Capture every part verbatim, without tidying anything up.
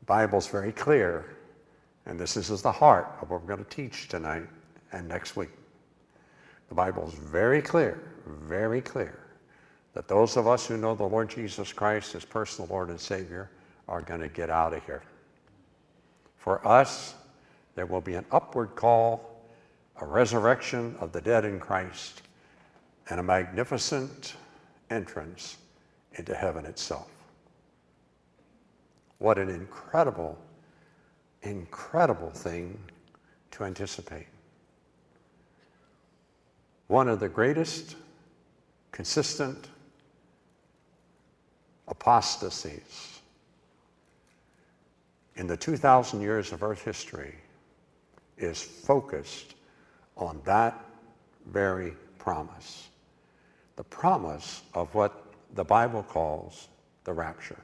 Bible's very clear, and this is the heart of what we're going to teach tonight and next week. The Bible's very clear, very clear, that those of us who know the Lord Jesus Christ as personal Lord and Savior are going to get out of here. For us, there will be an upward call, a resurrection of the dead in Christ, and a magnificent entrance into heaven itself. What an incredible, incredible thing to anticipate. One of the greatest consistent apostasies in the two thousand years of Earth history is focused on that very promise. The promise of what the Bible calls the rapture.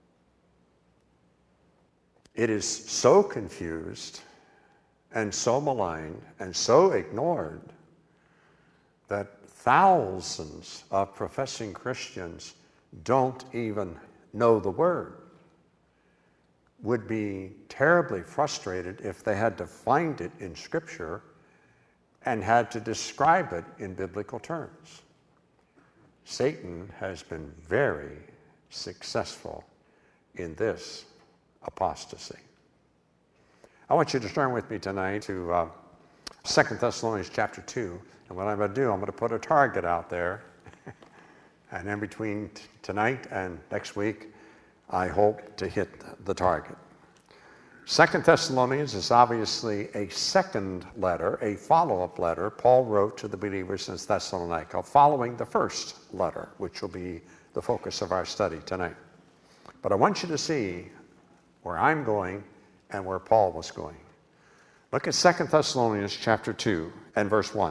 It is so confused and so maligned and so ignored that thousands of professing Christians don't even know the word, would be terribly frustrated if they had to find it in Scripture and had to describe it in biblical terms. Satan has been very successful in this apostasy. I want you to turn with me tonight to uh, Second Thessalonians chapter two. And what I'm going to do, I'm going to put a target out there. And in between t- tonight and next week, I hope to hit the target. Second Thessalonians is obviously a second letter, a follow-up letter Paul wrote to the believers in Thessalonica, following the first letter, which will be the focus of our study tonight. But I want you to see where I'm going and where Paul was going. Look at Second Thessalonians chapter two and verse one.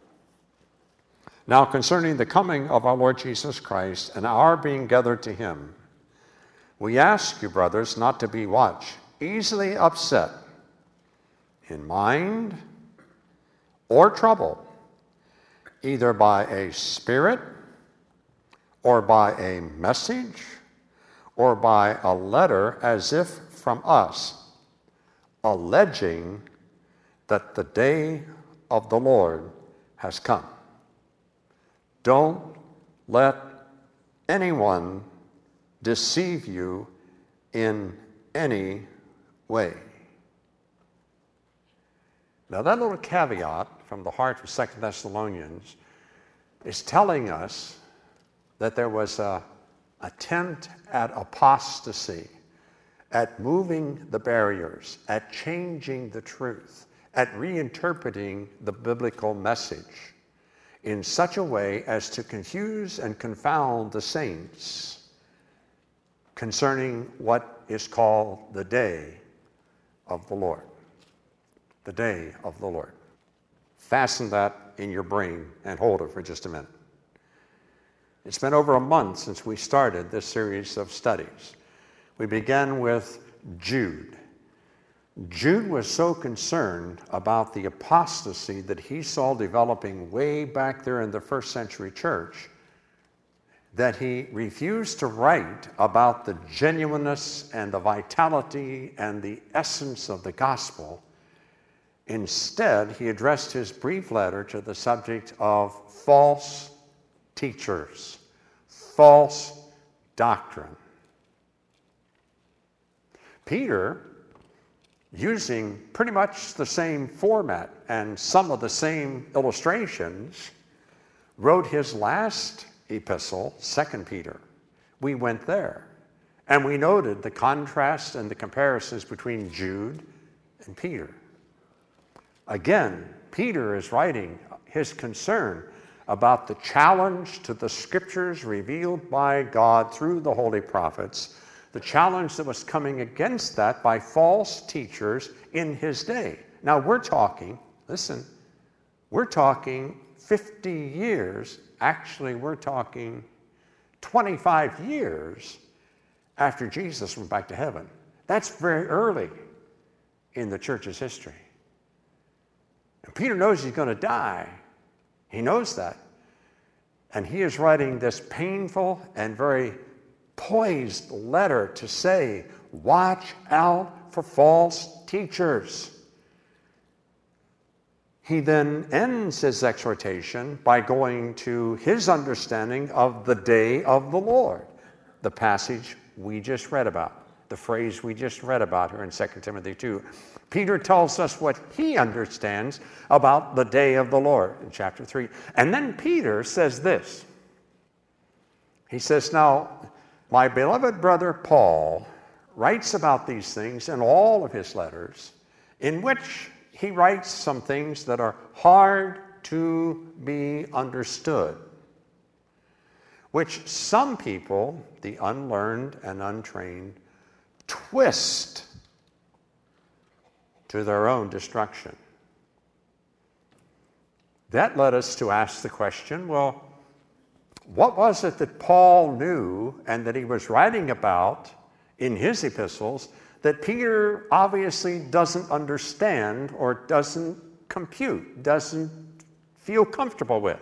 Now concerning the coming of our Lord Jesus Christ and our being gathered to him, we ask you, brothers, not to be what? Easily upset in mind or troubled, either by a spirit or by a message or by a letter as if from us, alleging that the day of the Lord has come. Don't let anyone deceive you in any way. Now that little caveat from the heart of Second Thessalonians is telling us that there was an attempt at apostasy, at moving the barriers, at changing the truth, at reinterpreting the biblical message in such a way as to confuse and confound the saints concerning what is called the day of the Lord. The day of the Lord. Fasten that in your brain and hold it for just a minute. It's been over a month since we started this series of studies. We began with Jude. Jude was so concerned about the apostasy that he saw developing way back there in the first century church that he refused to write about the genuineness and the vitality and the essence of the gospel. Instead, he addressed his brief letter to the subject of false teachers, false doctrine. Peter, using pretty much the same format and some of the same illustrations, wrote his last epistle, Second Peter. We went there, and we noted the contrast and the comparisons between Jude and Peter. Again, Peter is writing his concern about the challenge to the scriptures revealed by God through the holy prophets, the challenge that was coming against that by false teachers in his day. Now we're talking, listen, we're talking fifty years, actually we're talking twenty-five years after Jesus went back to heaven. That's very early in the church's history. And Peter knows he's going to die. He knows that. And he is writing this painful and very poised letter to say watch out for false teachers. He then ends his exhortation by going to his understanding of the day of the Lord, the passage we just read about, the phrase we just read about here in Second Timothy two. Peter tells us what he understands about the day of the Lord in chapter three. And then Peter says this. He says, now, my beloved brother Paul writes about these things in all of his letters, in which he writes some things that are hard to be understood, which some people, the unlearned and untrained, twist to their own destruction. That led us to ask the question, well, what was it that Paul knew and that he was writing about in his epistles that Peter obviously doesn't understand or doesn't compute, doesn't feel comfortable with?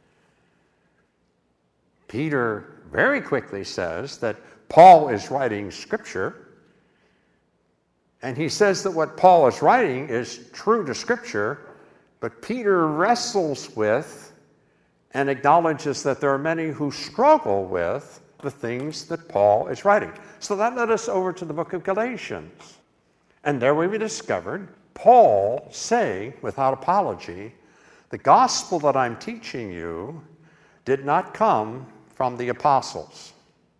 Peter very quickly says that Paul is writing Scripture, and he says that what Paul is writing is true to Scripture, but Peter wrestles with and acknowledges that there are many who struggle with the things that Paul is writing. So that led us over to the book of Galatians. And there we discovered Paul saying, without apology, the gospel that I'm teaching you did not come from the apostles.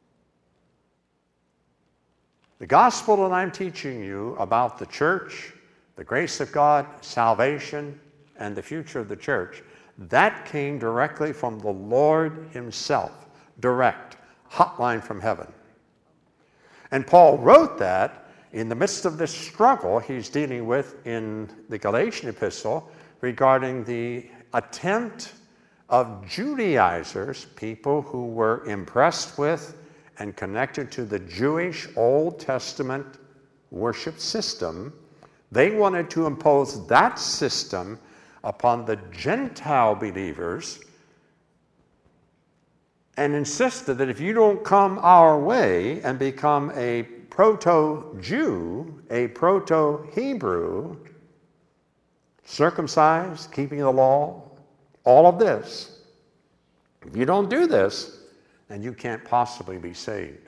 The gospel that I'm teaching you about the church, the grace of God, salvation, and the future of the church, that came directly from the Lord himself, direct, hotline from heaven. And Paul wrote that in the midst of this struggle he's dealing with in the Galatian epistle regarding the attempt of Judaizers, people who were impressed with and connected to the Jewish Old Testament worship system. They wanted to impose that system upon the Gentile believers and insisted that if you don't come our way and become a proto-Jew, a proto-Hebrew, circumcised, keeping the law, all of this, if you don't do this, then you can't possibly be saved.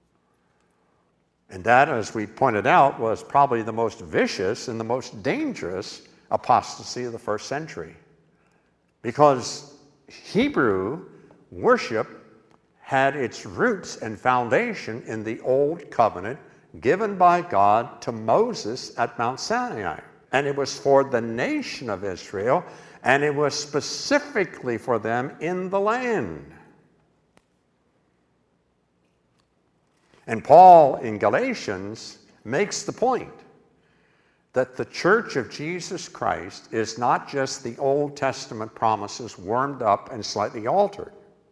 And that, as we pointed out, was probably the most vicious and the most dangerous apostasy of the first century. Because Hebrew worship had its roots and foundation in the Old Covenant given by God to Moses at Mount Sinai. And it was for the nation of Israel, and it was specifically for them in the land. And Paul in Galatians makes the point that the church of Jesus Christ is not just the Old Testament promises warmed up and slightly altered.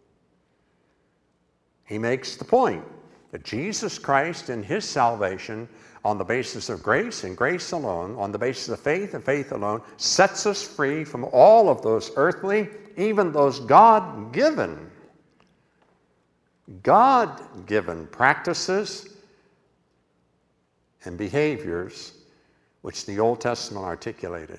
He makes the point that Jesus Christ in his salvation, on the basis of grace and grace alone, on the basis of faith and faith alone, sets us free from all of those earthly, even those God-given, God-given practices and behaviors which the Old Testament articulated.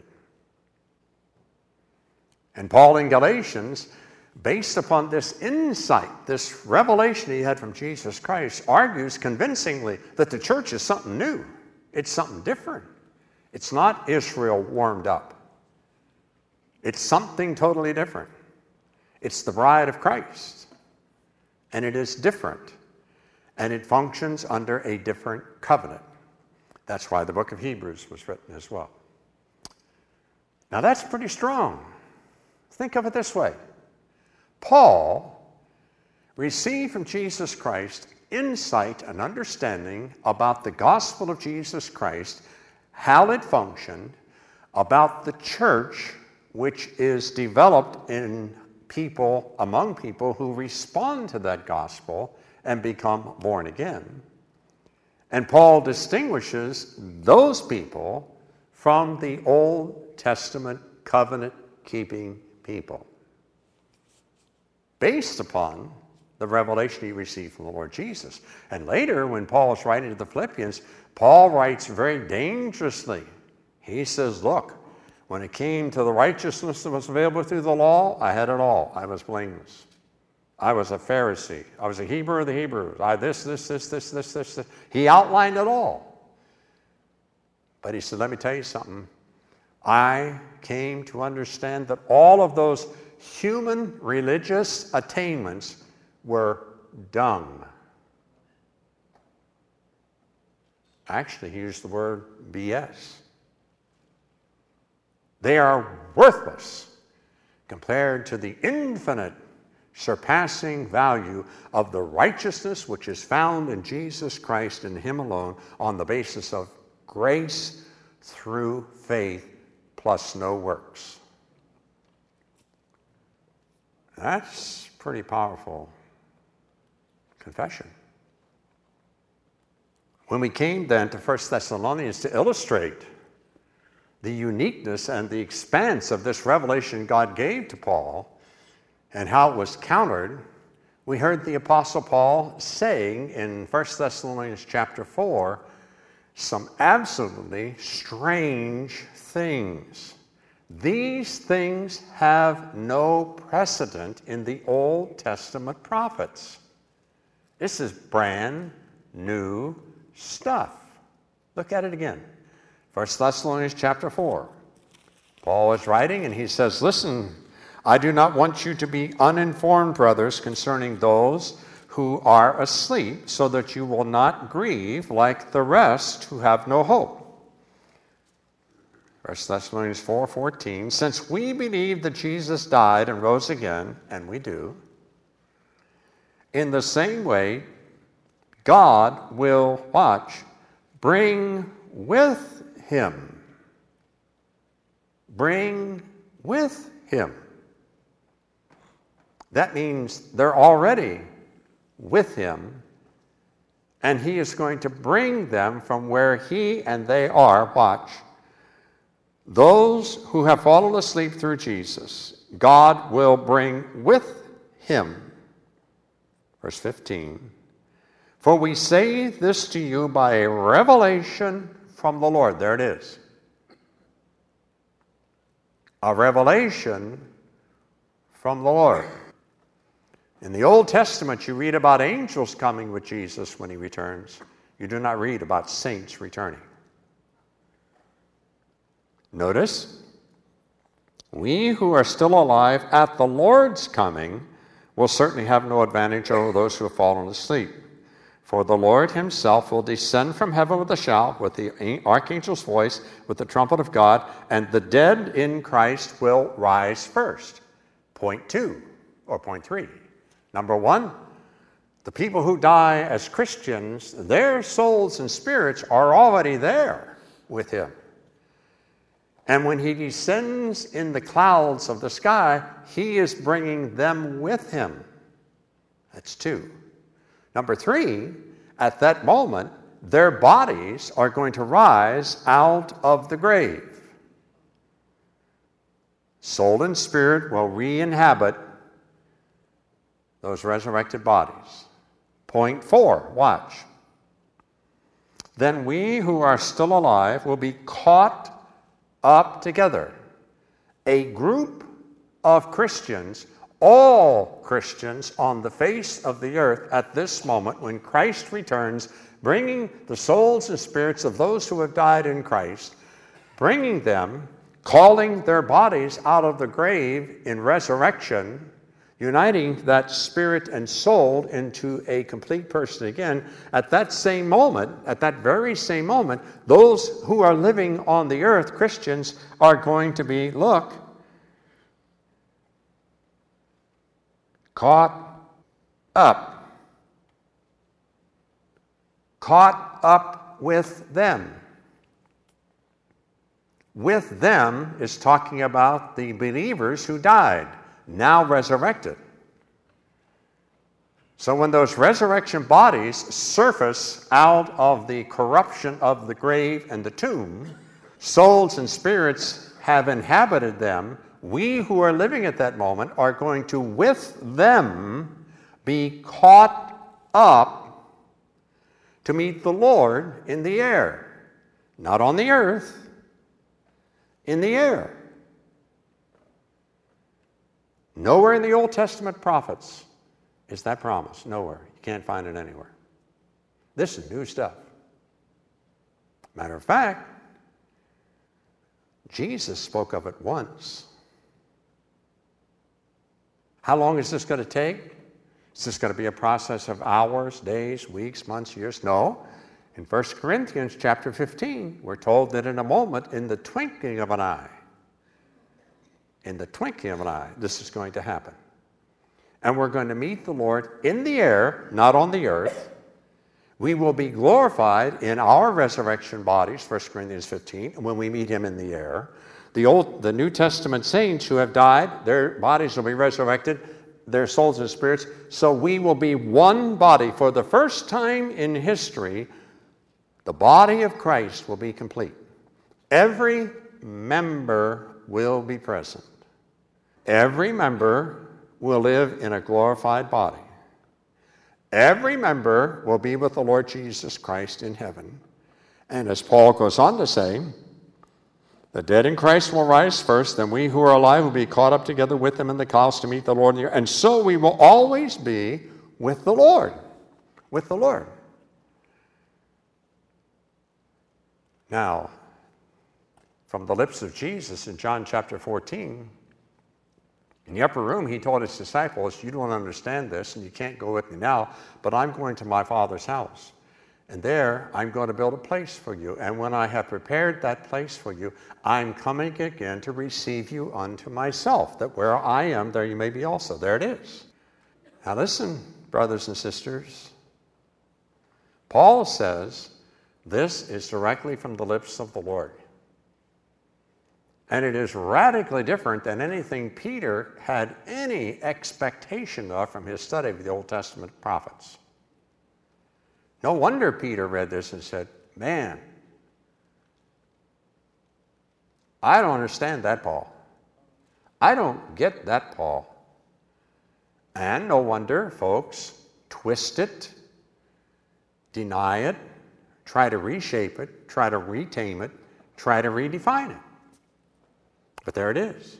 And Paul in Galatians, based upon this insight, this revelation he had from Jesus Christ, argues convincingly that the church is something new. It's something different. It's not Israel warmed up. It's something totally different. It's the bride of Christ. And it is different. And it functions under a different covenant. That's why the book of Hebrews was written as well. Now that's pretty strong. Think of it this way. Paul received from Jesus Christ insight and understanding about the gospel of Jesus Christ, how it functioned, about the church which is developed in people, among people who respond to that gospel and become born again. And Paul distinguishes those people from the Old Testament covenant-keeping people based upon the revelation he received from the Lord Jesus. And later, when Paul is writing to the Philippians, Paul writes very dangerously. He says, look, when it came to the righteousness that was available through the law, I had it all. I was blameless. I was a Pharisee. I was a Hebrew of the Hebrews. I this, this, this, this, this, this, this. He outlined it all. But he said, let me tell you something. I came to understand that all of those human religious attainments were dung. Actually, he used the word B S. They are worthless compared to the infinite, surpassing value of the righteousness which is found in Jesus Christ and Him alone on the basis of grace through faith plus no works. That's pretty powerful confession. When we came then to First Thessalonians to illustrate the uniqueness and the expanse of this revelation God gave to Paul and how it was countered, we heard the Apostle Paul saying in First Thessalonians chapter four some absolutely strange things. These things have no precedent in the Old Testament prophets. This is brand new stuff. Look at it again. First Thessalonians chapter four. Paul is writing and he says, listen, I do not want you to be uninformed, brothers, concerning those who are asleep, so that you will not grieve like the rest who have no hope. First Thessalonians four fourteen, since we believe that Jesus died and rose again, and we do, in the same way, God will, watch, bring with him. Bring with him. That means they're already with him, and he is going to bring them from where he and they are, watch, those who have fallen asleep through Jesus, God will bring with him. Verse fifteen, for we say this to you by a revelation from the Lord. There it is. A revelation from the Lord. In the Old Testament, you read about angels coming with Jesus when he returns. You do not read about saints returning. Notice, we who are still alive at the Lord's coming will certainly have no advantage over those who have fallen asleep. For the Lord himself will descend from heaven with a shout, with the archangel's voice, with the trumpet of God, and the dead in Christ will rise first. Point two, or point three. Number one, the people who die as Christians, their souls and spirits are already there with him. And when he descends in the clouds of the sky, he is bringing them with him. That's two. Number three, at that moment, their bodies are going to rise out of the grave. Soul and spirit will re-inhabit those resurrected bodies. Point four, watch. Then we who are still alive will be caught up together. A group of Christians, all Christians on the face of the earth at this moment when Christ returns, bringing the souls and spirits of those who have died in Christ, bringing them, calling their bodies out of the grave in resurrection, uniting that spirit and soul into a complete person again. At that same moment, at that very same moment, those who are living on the earth, Christians, are going to be, look, caught up. Caught up with them. With them is talking about the believers who died, now resurrected. So when those resurrection bodies surface out of the corruption of the grave and the tomb, souls and spirits have inhabited them. We who are living at that moment are going to, with them, be caught up to meet the Lord in the air. Not on the earth, in the air. Nowhere in the Old Testament prophets is that promise. Nowhere. You can't find it anywhere. This is new stuff. Matter of fact, Jesus spoke of it once. How long is this going to take? Is this going to be a process of hours, days, weeks, months, years? No. In First Corinthians chapter fifteen, we're told that in a moment, in the twinkling of an eye, in the twinkling of an eye, this is going to happen. And we're going to meet the Lord in the air, not on the earth. We will be glorified in our resurrection bodies, First Corinthians fifteen, when we meet him in the air. The Old, the New Testament saints who have died, their bodies will be resurrected, their souls and spirits. So we will be one body. For the first time in history, the body of Christ will be complete. Every member will be present. Every member will live in a glorified body. Every member will be with the Lord Jesus Christ in heaven. And as Paul goes on to say, the dead in Christ will rise first, then we who are alive will be caught up together with them in the clouds to meet the Lord in the air. And so we will always be with the Lord. With the Lord. Now, from the lips of Jesus in John chapter fourteen, in the upper room, he told his disciples, you don't understand this, and you can't go with me now, but I'm going to my Father's house. And there, I'm going to build a place for you. And when I have prepared that place for you, I'm coming again to receive you unto myself, that where I am, there you may be also. There it is. Now listen, brothers and sisters. Paul says, this is directly from the lips of the Lord. And it is radically different than anything Peter had any expectation of from his study of the Old Testament prophets. No wonder Peter read this and said, man, I don't understand that, Paul. I don't get that, Paul. And no wonder folks twist it, deny it, try to reshape it, try to retame it, try to redefine it. But there it is.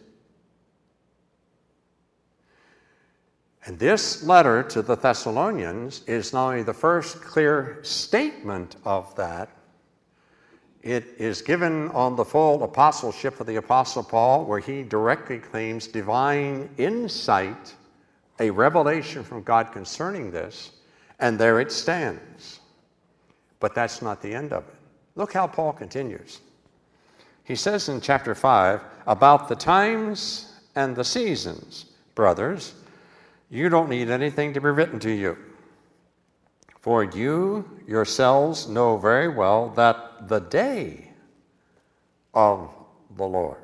And this letter to the Thessalonians is not only the first clear statement of that, it is given on the full apostleship of the Apostle Paul, where he directly claims divine insight, a revelation from God concerning this, and there it stands. But that's not the end of it. Look how Paul continues. He says in chapter five, about the times and the seasons, brothers, you don't need anything to be written to you. For you yourselves know very well that the day of the Lord.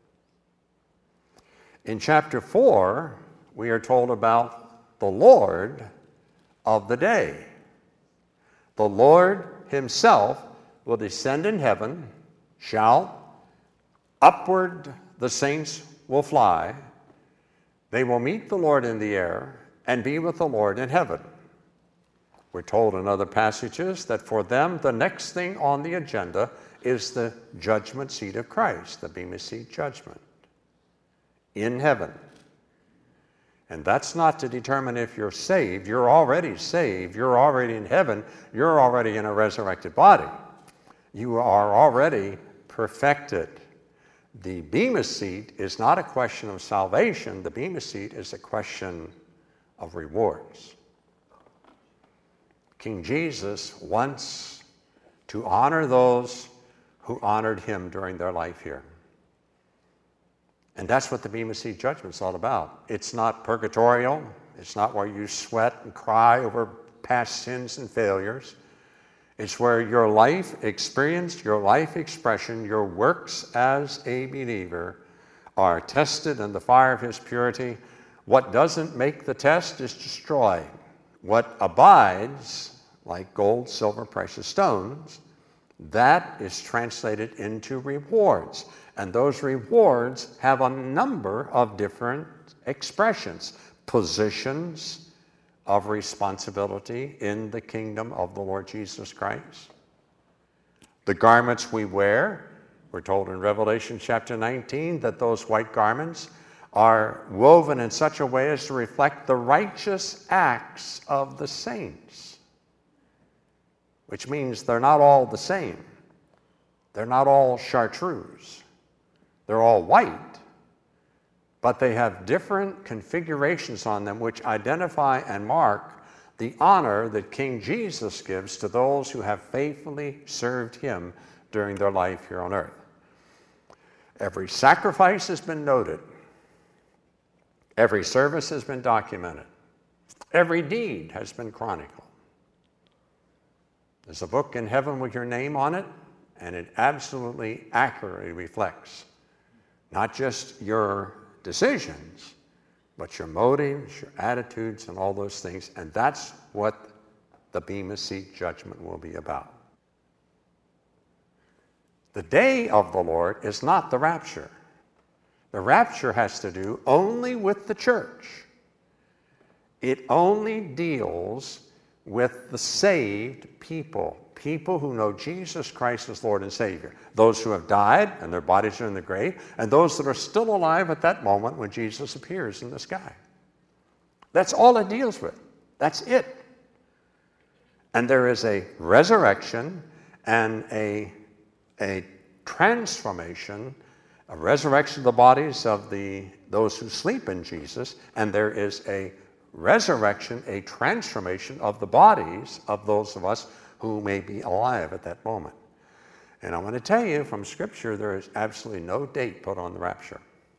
In chapter four, we are told about the Lord of the day. The Lord himself will descend in heaven, shout, upward the saints will fly. They will meet the Lord in the air and be with the Lord in heaven. We're told in other passages that for them the next thing on the agenda is the judgment seat of Christ, the Bema Seat judgment in heaven. And that's not to determine if you're saved. You're already saved. You're already in heaven. You're already in a resurrected body. You are already perfected. The Bema Seat is not a question of salvation. The Bema Seat is a question of rewards. King Jesus wants to honor those who honored him during their life here. And that's what the Bema Seat judgment's all about. It's not purgatorial. It's not where you sweat and cry over past sins and failures. It's where your life experience, your life expression, your works as a believer are tested in the fire of his purity. What doesn't make the test is destroyed. What abides, like gold, silver, precious stones, that is translated into rewards. And those rewards have a number of different expressions, positions, of responsibility in the kingdom of the Lord Jesus Christ. The garments we wear, we're told in Revelation chapter nineteen that those white garments are woven in such a way as to reflect the righteous acts of the saints, which means they're not all the same. They're not all chartreuse. They're all white, but they have different configurations on them which identify and mark the honor that King Jesus gives to those who have faithfully served him during their life here on earth. Every sacrifice has been noted. Every service has been documented. Every deed has been chronicled. There's a book in heaven with your name on it, and it absolutely accurately reflects not just your decisions, but your motives, your attitudes, and all those things. And that's what the Bema Seat judgment will be about. The day of the Lord is not the rapture. The rapture has to do only with the church. It only deals with the saved people, people who know Jesus Christ as Lord and Savior, those who have died and their bodies are in the grave, and those that are still alive at that moment when Jesus appears in the sky. That's all it deals with. That's it. And there is a resurrection and a, a transformation, a resurrection of the bodies of the those who sleep in Jesus, and there is a resurrection, a transformation of the bodies of those of us who may be alive at that moment. And I want to tell you from Scripture, there is absolutely no date put on the rapture.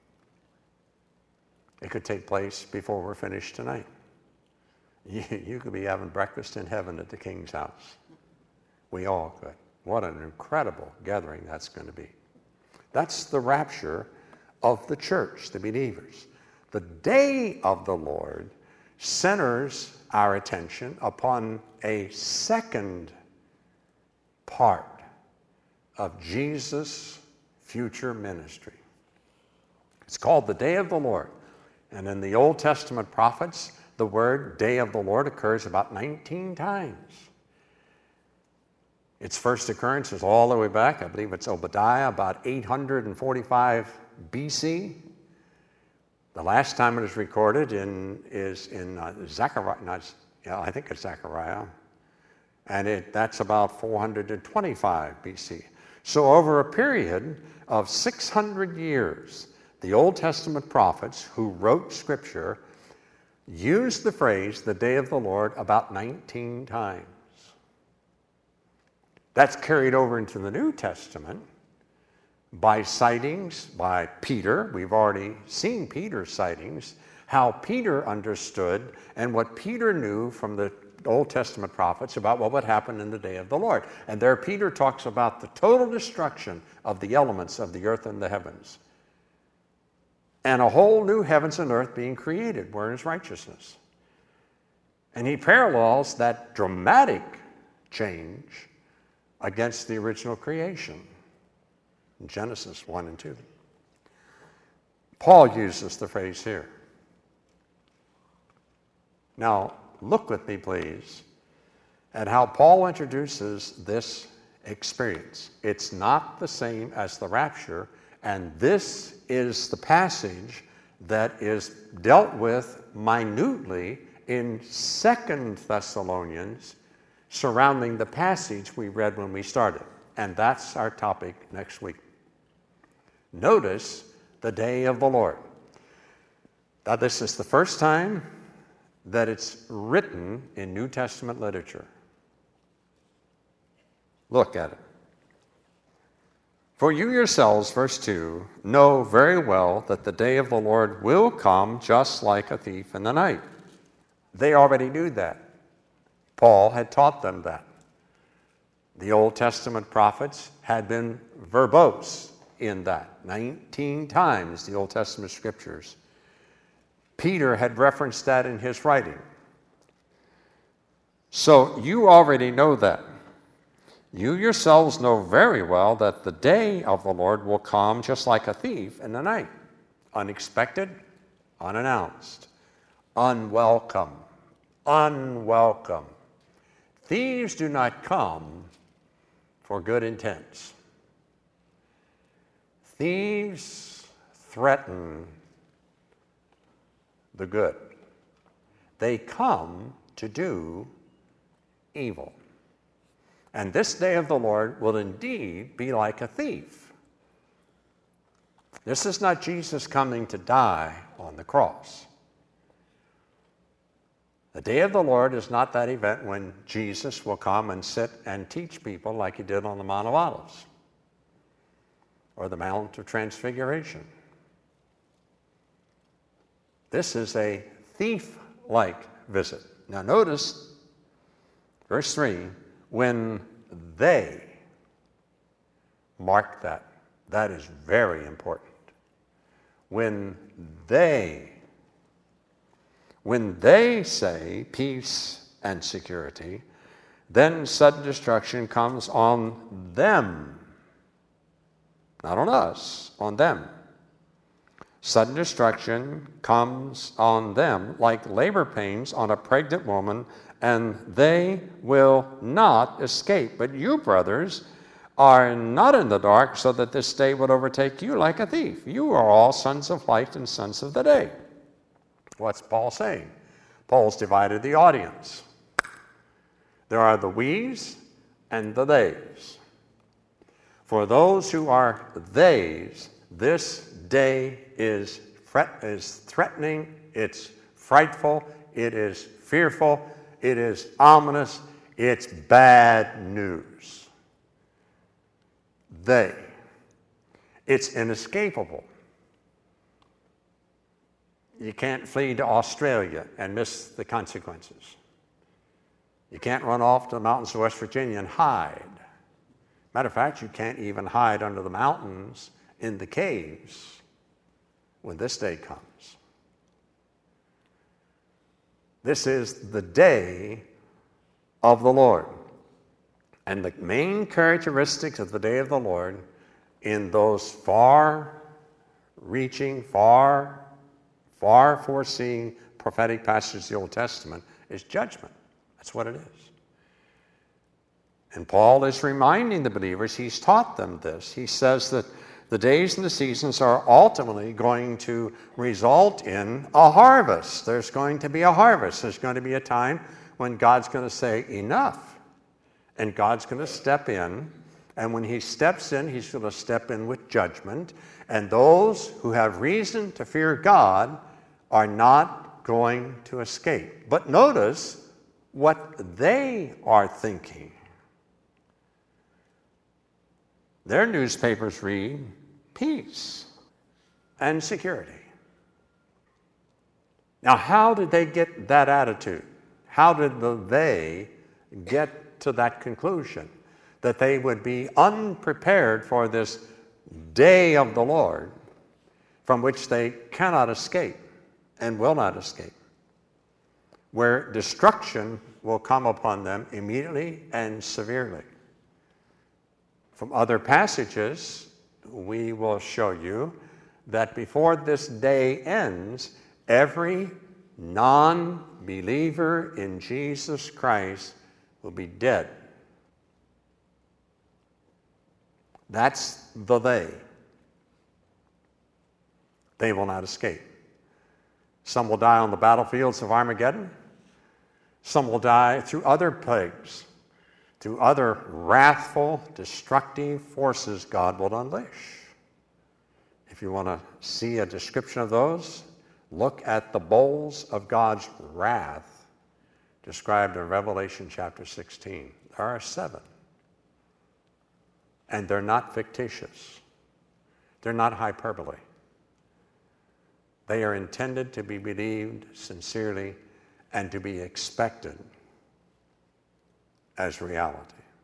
It could take place before we're finished tonight. You, you could be having breakfast in heaven at the King's house. We all could. What an incredible gathering that's going to be. That's the rapture of the church, the believers. The day of the Lord centers our attention upon a second part of Jesus' future ministry. It's called the day of the Lord. And in the Old Testament prophets, the word day of the Lord occurs about nineteen times. Its first occurrence is all the way back, I believe it's Obadiah, about eight hundred forty-five B C. The last time it is recorded in, is in uh, Zechariah, not, yeah, I think it's Zechariah, and it, that's about four hundred twenty-five B C. So over a period of six hundred years, the Old Testament prophets who wrote Scripture used the phrase, the day of the Lord, about nineteen times. That's carried over into the New Testament by sightings by Peter. We've already seen Peter's sightings, how Peter understood and what Peter knew from the Old Testament prophets about what would happen in the day of the Lord. And there Peter talks about the total destruction of the elements of the earth and the heavens, and a whole new heavens and earth being created wherein is righteousness. And he parallels that dramatic change against the original creation in Genesis one and two. Paul uses the phrase here. Now, look with me, please, at how Paul introduces this experience. It's not the same as the rapture, and this is the passage that is dealt with minutely in Second Thessalonians, surrounding the passage we read when we started. And that's our topic next week. Notice the day of the Lord. Now, this is the first time that it's written in New Testament literature. Look at it. For you yourselves, verse two, know very well that the day of the Lord will come just like a thief in the night. They already knew that. Paul had taught them that. The Old Testament prophets had been verbose in that. nineteen times the Old Testament scriptures. Peter had referenced that in his writing. So you already know that. You yourselves know very well that the day of the Lord will come just like a thief in the night. Unexpected, unannounced, unwelcome, unwelcome. Thieves do not come for good intents. Thieves threaten the good. They come to do evil. And this day of the Lord will indeed be like a thief. This is not Jesus coming to die on the cross. The day of the Lord is not that event when Jesus will come and sit and teach people like he did on the Mount of Olives or the Mount of Transfiguration. This is a thief-like visit. Now notice, verse three, when they, mark that, that is very important. When they, when they say peace and security, then sudden destruction comes on them. Not on us, on them. Sudden destruction comes on them like labor pains on a pregnant woman, and they will not escape. But you, brothers, are not in the dark, so that this day would overtake you like a thief. You are all sons of light and sons of the day. What's Paul saying? Paul's divided the audience. There are the we's and the they's. For those who are they's, this day is, fret, is threatening, it's frightful, it is fearful, it is ominous, it's bad news. They. It's inescapable. You can't flee to Australia and miss the consequences. You can't run off to the mountains of West Virginia and hide. Matter of fact, you can't even hide under the mountains in the caves when this day comes. This is the day of the Lord. And the main characteristics of the day of the Lord in those far-reaching, far, far foreseeing prophetic passages of the Old Testament is judgment. That's what it is. And Paul is reminding the believers, he's taught them this. He says that the days and the seasons are ultimately going to result in a harvest. There's going to be a harvest. There's going to be a time when God's going to say, enough. And God's going to step in. And when he steps in, he's going to step in with judgment. And those who have reason to fear God are not going to escape. But notice what they are thinking. Their newspapers read, peace and security. Now, how did they get that attitude? How did the they get to that conclusion? That they would be unprepared for this day of the Lord from which they cannot escape and will not escape, where destruction will come upon them immediately and severely. From other passages, we will show you that before this day ends, every non-believer in Jesus Christ will be dead. That's the they. They will not escape. Some will die on the battlefields of Armageddon. Some will die through other plagues, through other wrathful, destructive forces God will unleash. If you want to see a description of those, look at the bowls of God's wrath described in Revelation chapter sixteen. There are seven. And they're not fictitious. They're not hyperbole. They are intended to be believed sincerely and to be expected as reality.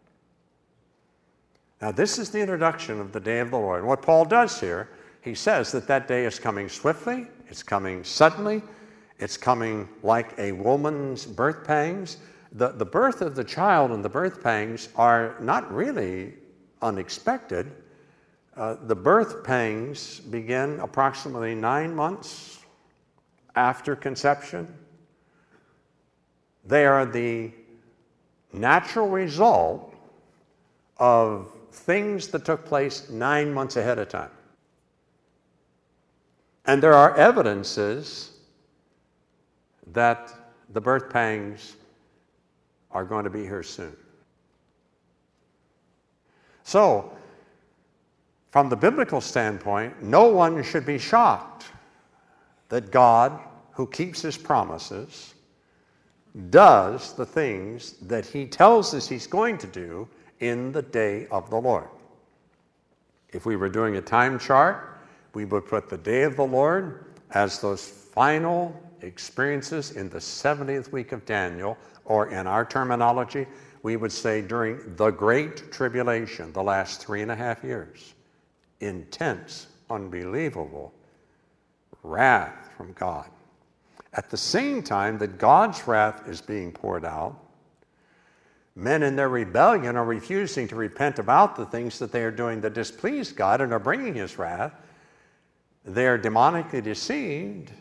Now, this is the introduction of the day of the Lord. And what Paul does here, he says that that day is coming swiftly, it's coming suddenly, it's coming like a woman's birth pangs. The, the birth of the child and the birth pangs are not really unexpected. Uh, the birth pangs begin approximately nine months after conception. They are the natural result of things that took place nine months ahead of time. And there are evidences that the birth pangs are going to be here soon. So, from the biblical standpoint, no one should be shocked that God, who keeps his promises, does the things that he tells us he's going to do in the day of the Lord. If we were doing a time chart, we would put the day of the Lord as those final experiences in the seventieth week of Daniel, or in our terminology, we would say during the Great Tribulation, the last three and a half years. Intense, unbelievable wrath from God. At the same time that God's wrath is being poured out, men in their rebellion are refusing to repent about the things that they are doing that displease God and are bringing his wrath. They are demonically deceived,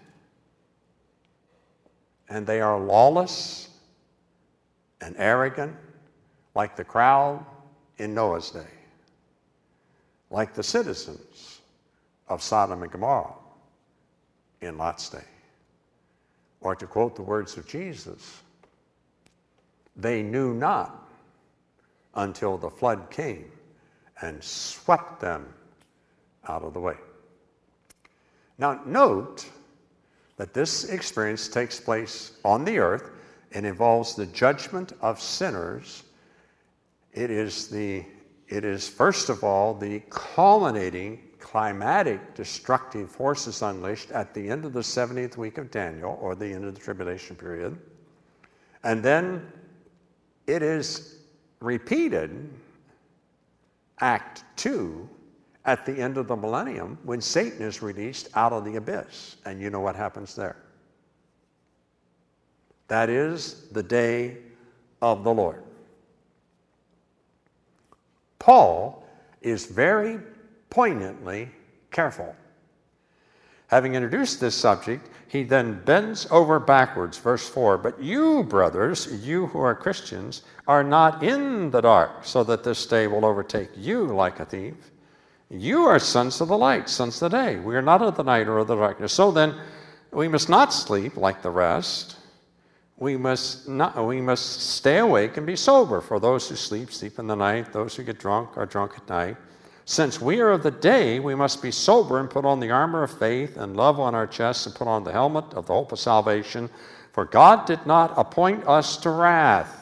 and they are lawless and arrogant, like the crowd in Noah's day, like the citizens of Sodom and Gomorrah in Lot's day. Or to quote the words of Jesus, they knew not until the flood came and swept them out of the way. Now, note that this experience takes place on the earth and involves the judgment of sinners. It is the, it is first of all the culminating climatic destructive forces unleashed at the end of the seventieth week of Daniel, or the end of the tribulation period. And then it is repeated, Act two, at the end of the millennium, when Satan is released out of the abyss. And you know what happens there. That is the day of the Lord. Paul is very poignantly careful. Having introduced this subject, he then bends over backwards, verse four, "But you, brothers, you who are Christians, are not in the dark, so that this day will overtake you like a thief. You are sons of the light, sons of the day. We are not of the night or of the darkness. So then, we must not sleep like the rest. We must not. We must stay awake and be sober. For those who sleep, sleep in the night. Those who get drunk are drunk at night. Since we are of the day, we must be sober and put on the armor of faith and love on our chests and put on the helmet of the hope of salvation. For God did not appoint us to wrath,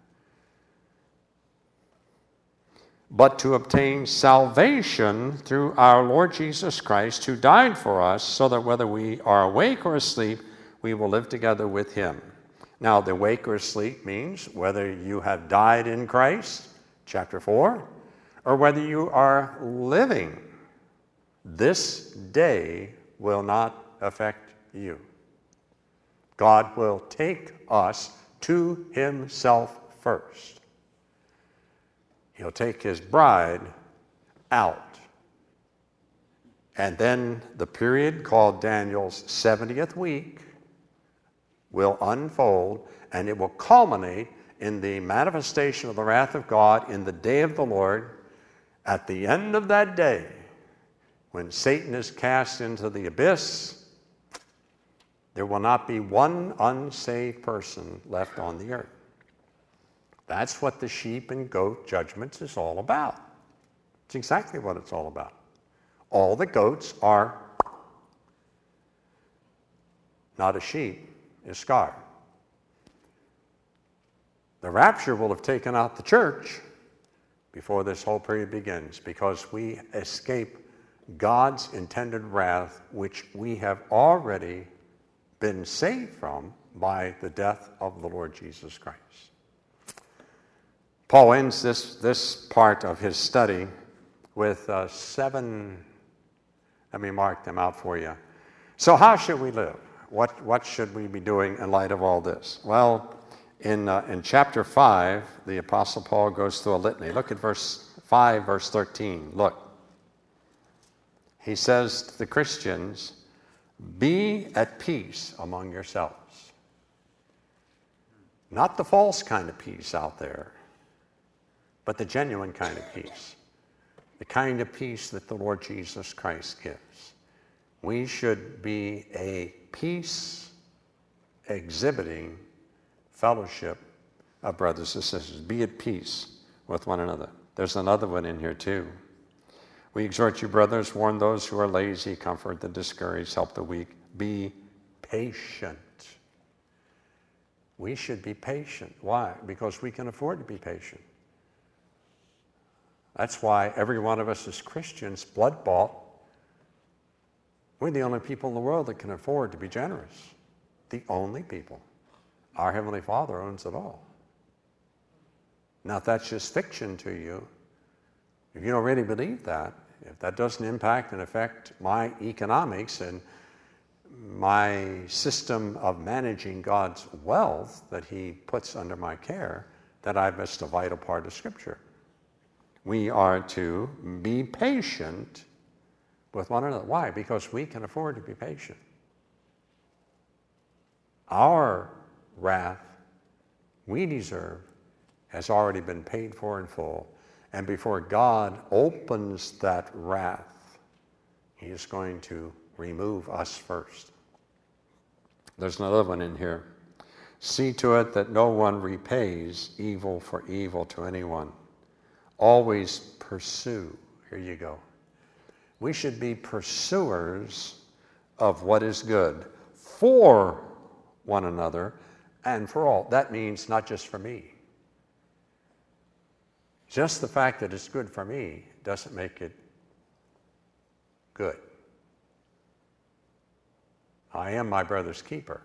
but to obtain salvation through our Lord Jesus Christ, who died for us, so that whether we are awake or asleep, we will live together with him." Now, the awake or asleep means whether you have died in Christ, chapter four, or whether you are living. This day will not affect you. God will take us to himself first. He'll take his bride out. And then the period called Daniel's seventieth week will unfold, and it will culminate in the manifestation of the wrath of God in the day of the Lord. At the end of that day, when Satan is cast into the abyss, there will not be one unsaved person left on the earth. That's what the sheep and goat judgments is all about. It's exactly what it's all about. All the goats are not a sheep, is scarred. The rapture will have taken out the church before this whole period begins, because we escape God's intended wrath, which we have already been saved from by the death of the Lord Jesus Christ. Paul ends this, this part of his study with uh, seven, let me mark them out for you. So how should we live? What, what should we be doing in light of all this? Well, in, uh, in chapter five, the Apostle Paul goes through a litany. Look at verse five, verse thirteen. Look. He says to the Christians, "Be at peace among yourselves." Not the false kind of peace out there, but the genuine kind of peace. The kind of peace that the Lord Jesus Christ gives. We should be a peace exhibiting fellowship of brothers and sisters. Be at peace with one another. There's another one in here too. We exhort you, brothers, warn those who are lazy, comfort the discouraged, help the weak. Be patient. We should be patient. Why? Because we can afford to be patient. That's why every one of us as Christians, blood bought, we're the only people in the world that can afford to be generous. The only people. Our Heavenly Father owns it all. Now, if that's just fiction to you, if you don't really believe that, if that doesn't impact and affect my economics and my system of managing God's wealth that He puts under my care, then I've missed a vital part of Scripture. We are to be patient with one another. Why? Because we can afford to be patient. Our wrath we deserve has already been paid for in full. And before God opens that wrath, He is going to remove us first. There's another one in here. See to it that no one repays evil for evil to anyone. Always pursue. Here you go. We should be pursuers of what is good for one another and for all. That means not just for me. Just the fact that it's good for me doesn't make it good. I am my brother's keeper.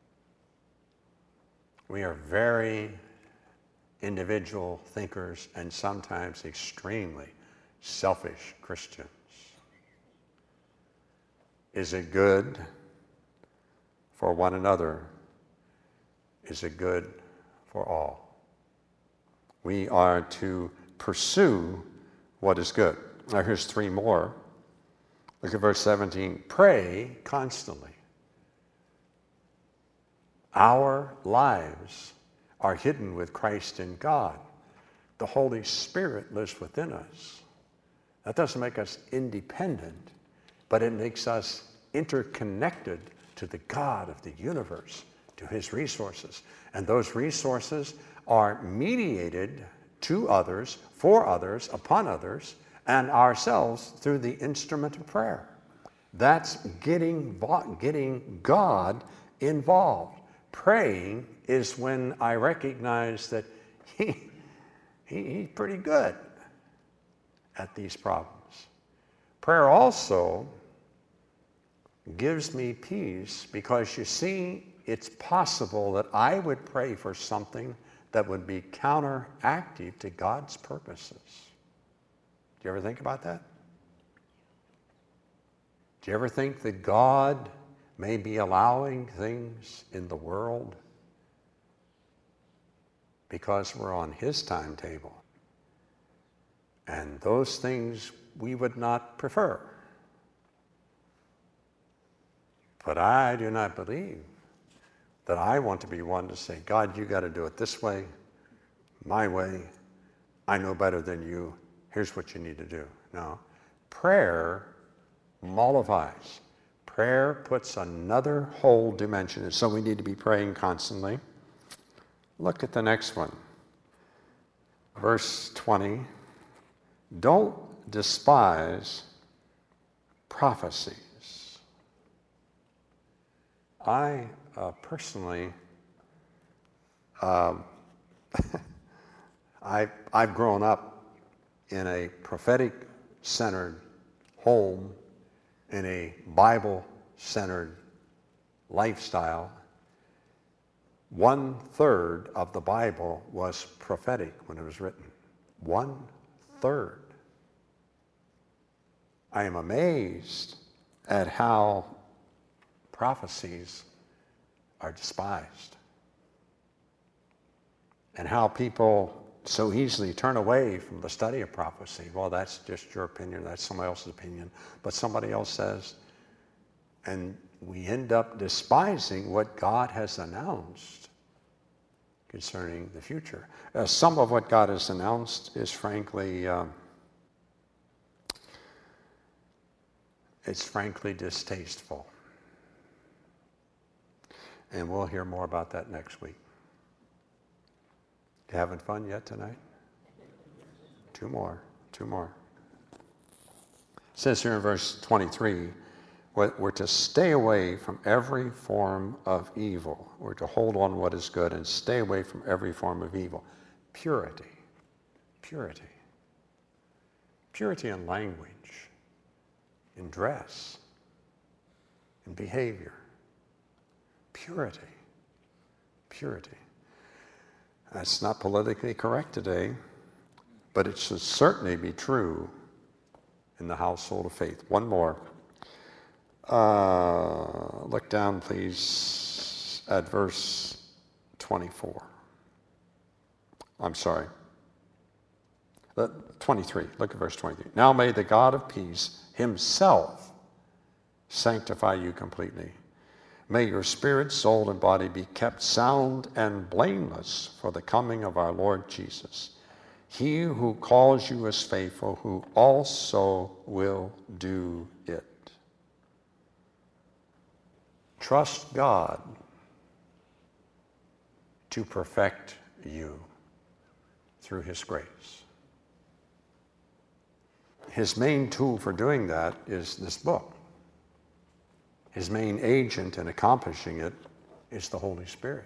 We are very individual thinkers and sometimes extremely selfish Christians. Is it good for one another? Is it good for all? We are to pursue what is good. Now here's three more. Look at verse seventeen. Pray constantly. Our lives are hidden with Christ in God. The Holy Spirit lives within us. That doesn't make us independent, but it makes us interconnected to the God of the universe, to His resources. And those resources are mediated to others, for others, upon others, and ourselves through the instrument of prayer. That's getting, getting God involved. Praying is when I recognize that he, he, he's pretty good at these problems. Prayer also gives me peace because, you see, it's possible that I would pray for something that would be counteractive to God's purposes. Do you ever think about that? Do you ever think that God may be allowing things in the world because we're on His timetable? And those things we would not prefer. But I do not believe that I want to be one to say, God, you got to do it this way, my way. I know better than you. Here's what you need to do. No. Prayer mollifies. Prayer puts another whole dimension. So we need to be praying constantly. Look at the next one. Verse twenty. Don't despise prophecies. I uh, personally, um, I, I've grown up in a prophetic-centered home, in a Bible-centered lifestyle. One third of the Bible was prophetic when it was written. One third. I am amazed at how prophecies are despised and how people so easily turn away from the study of prophecy. Well, that's just your opinion, that's somebody else's opinion, but somebody else says, and we end up despising what God has announced concerning the future. Uh, some of what God has announced is frankly, um, it's frankly distasteful. And we'll hear more about that next week. You having fun yet tonight? Two more, two more. It says here in verse twenty-three, we're to stay away from every form of evil. We're to hold on what is good and stay away from every form of evil. Purity, purity. Purity in language, in dress, in behavior. Purity, purity. That's not politically correct today, but it should certainly be true in the household of faith. One more. Uh, look down, please, at verse twenty-four. I'm sorry. Uh, twenty-three. Look at verse twenty-three. Now may the God of peace himself sanctify you completely. May your spirit, soul, and body be kept sound and blameless for the coming of our Lord Jesus. He who calls you is faithful, who also will do it. Trust God to perfect you through his grace. His main tool for doing that is this book. His main agent in accomplishing it is the Holy Spirit.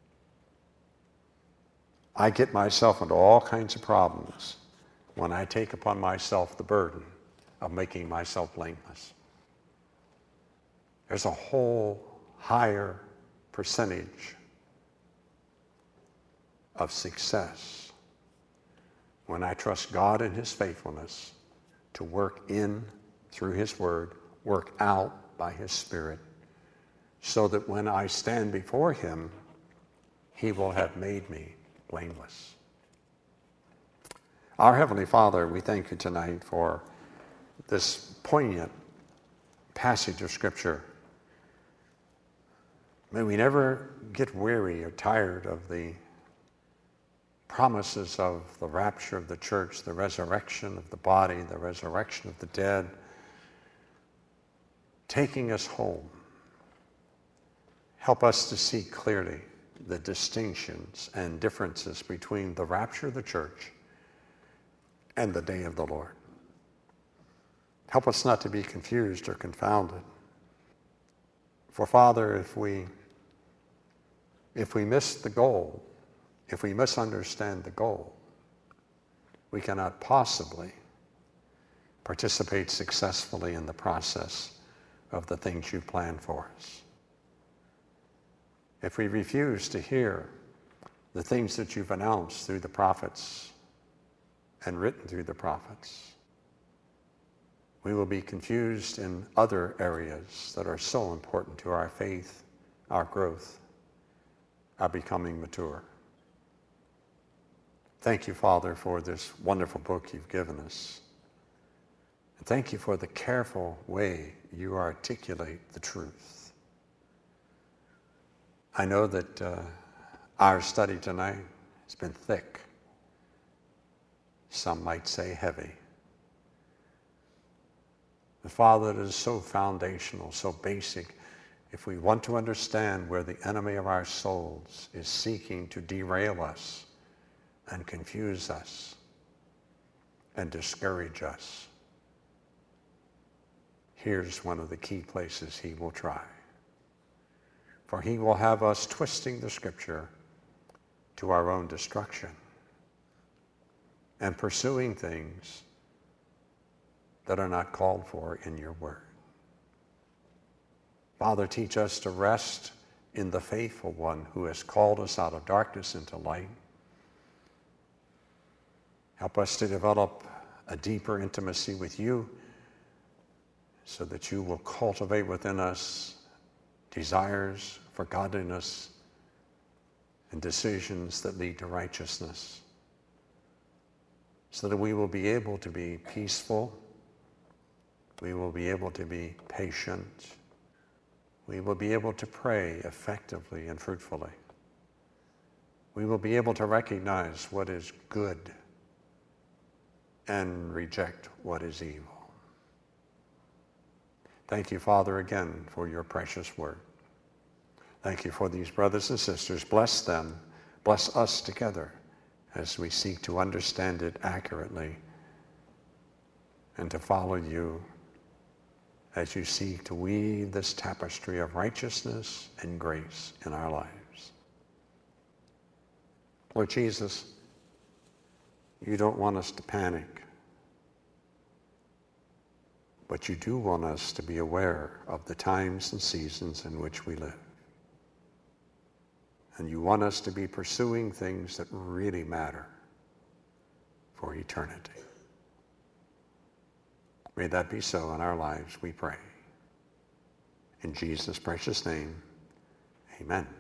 I get myself into all kinds of problems when I take upon myself the burden of making myself blameless. There's a whole higher percentage of success when I trust God in his faithfulness to work in, through his word, work out by his Spirit, so that when I stand before him, he will have made me blameless. Our Heavenly Father, we thank you tonight for this poignant passage of Scripture. May we never get weary or tired of the promises of the rapture of the church, the resurrection of the body, the resurrection of the dead, taking us home. Help us to see clearly the distinctions and differences between the rapture of the church and the day of the Lord. Help us not to be confused or confounded. For Father, if we if we miss the goal, if we misunderstand the goal, we cannot possibly participate successfully in the process of the things you plan for us. If we refuse to hear the things that you've announced through the prophets and written through the prophets, we will be confused in other areas that are so important to our faith, our growth, our becoming mature. Thank you, Father, for this wonderful book you've given us. And thank you for the careful way you articulate the truth. I know that uh, our study tonight has been thick. Some might say heavy. But Father, it is so foundational, so basic. If we want to understand where the enemy of our souls is seeking to derail us and confuse us and discourage us, here's one of the key places he will try. For he will have us twisting the Scripture to our own destruction and pursuing things that are not called for in your word. Father, teach us to rest in the faithful one who has called us out of darkness into light. Help us to develop a deeper intimacy with you so that you will cultivate within us desires for godliness and decisions that lead to righteousness, so that we will be able to be peaceful, we will be able to be patient, we will be able to pray effectively and fruitfully. we will be able to recognize what is good and reject what is evil. Thank you, Father, again for your precious word. Thank you for these brothers and sisters. Bless them. Bless us together as we seek to understand it accurately and to follow you as you seek to weave this tapestry of righteousness and grace in our lives. Lord Jesus, you don't want us to panic, but you do want us to be aware of the times and seasons in which we live. And you want us to be pursuing things that really matter for eternity. May that be so in our lives, we pray. In Jesus' precious name, amen.